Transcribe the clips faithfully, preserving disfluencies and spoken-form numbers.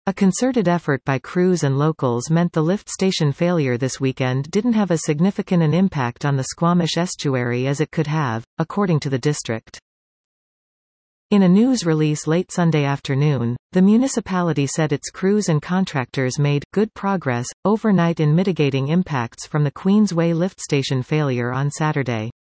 A concerted effort by crews and locals meant the lift station failure this weekend didn't have as significant an impact on the Squamish estuary as it could have, according to the district. In a news release late Sunday afternoon, the municipality said its crews and contractors made good progress overnight in mitigating impacts from the Queensway lift station failure on Saturday.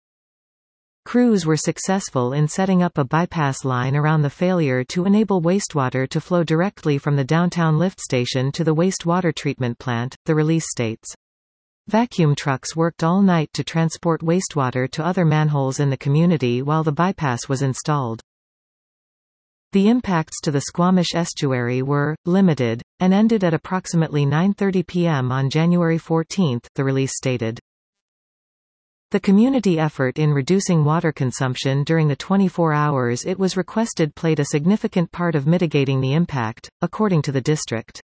Crews were successful in setting up a bypass line around the failure to enable wastewater to flow directly from the downtown lift station to the wastewater treatment plant, the release states. Vacuum trucks worked all night to transport wastewater to other manholes in the community while the bypass was installed. The impacts to the Squamish estuary were limited, and ended at approximately nine thirty p m on January fourteenth, the release stated. The community effort in reducing water consumption during the twenty-four hours it was requested played a significant part of mitigating the impact, according to the district.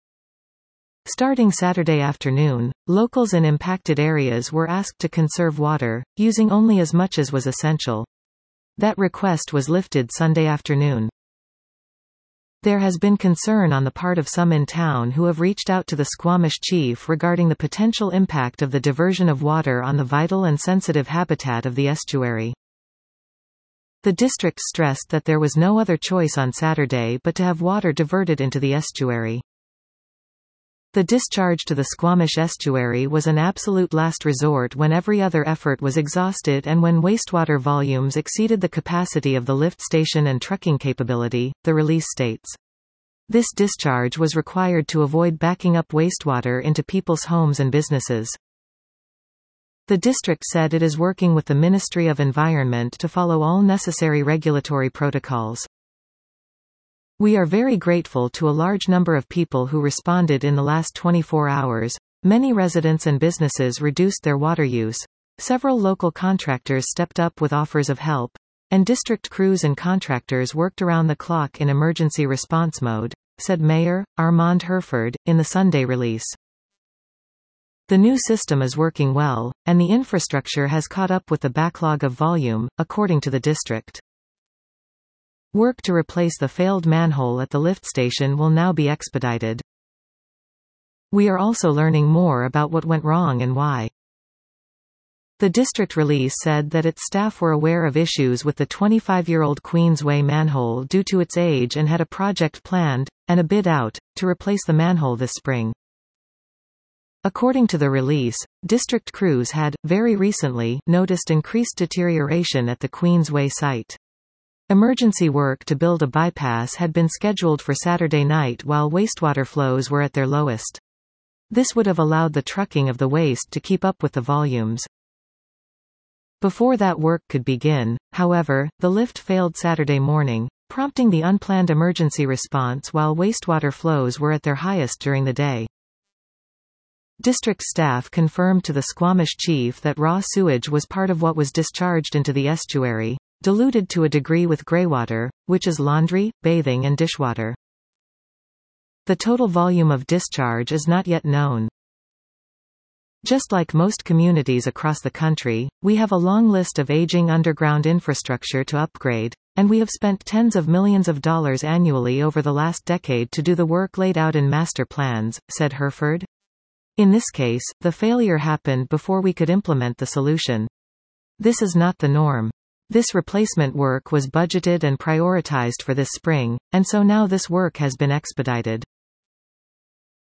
Starting Saturday afternoon, locals in impacted areas were asked to conserve water, using only as much as was essential. That request was lifted Sunday afternoon. There has been concern on the part of some in town who have reached out to the Squamish chief regarding the potential impact of the diversion of water on the vital and sensitive habitat of the estuary. The district stressed that there was no other choice on Saturday but to have water diverted into the estuary. The discharge to the Squamish estuary was an absolute last resort when every other effort was exhausted and when wastewater volumes exceeded the capacity of the lift station and trucking capability, the release states. This discharge was required to avoid backing up wastewater into people's homes and businesses. The district said it is working with the Ministry of Environment to follow all necessary regulatory protocols. We are very grateful to a large number of people who responded in the last twenty-four hours. Many residents and businesses reduced their water use. Several local contractors stepped up with offers of help. And district crews and contractors worked around the clock in emergency response mode, said Mayor Armand Herford, in the Sunday release. The new system is working well, and the infrastructure has caught up with the backlog of volume, according to the district. Work to replace the failed manhole at the lift station will now be expedited. We are also learning more about what went wrong and why. The district release said that its staff were aware of issues with the twenty-five-year-old Queensway manhole due to its age and had a project planned, and a bid out, to replace the manhole this spring. According to the release, district crews had, very recently, noticed increased deterioration at the Queensway site. Emergency work to build a bypass had been scheduled for Saturday night while wastewater flows were at their lowest. This would have allowed the trucking of the waste to keep up with the volumes. Before that work could begin, however, the lift failed Saturday morning, prompting the unplanned emergency response while wastewater flows were at their highest during the day. District staff confirmed to the Squamish chief that raw sewage was part of what was discharged into the estuary, diluted to a degree with greywater, which is laundry, bathing and dishwater. The total volume of discharge is not yet known. Just like most communities across the country, we have a long list of aging underground infrastructure to upgrade, and we have spent tens of millions of dollars annually over the last decade to do the work laid out in master plans, said Herford. In this case, the failure happened before we could implement the solution. This is not the norm. This replacement work was budgeted and prioritized for this spring, and so now this work has been expedited.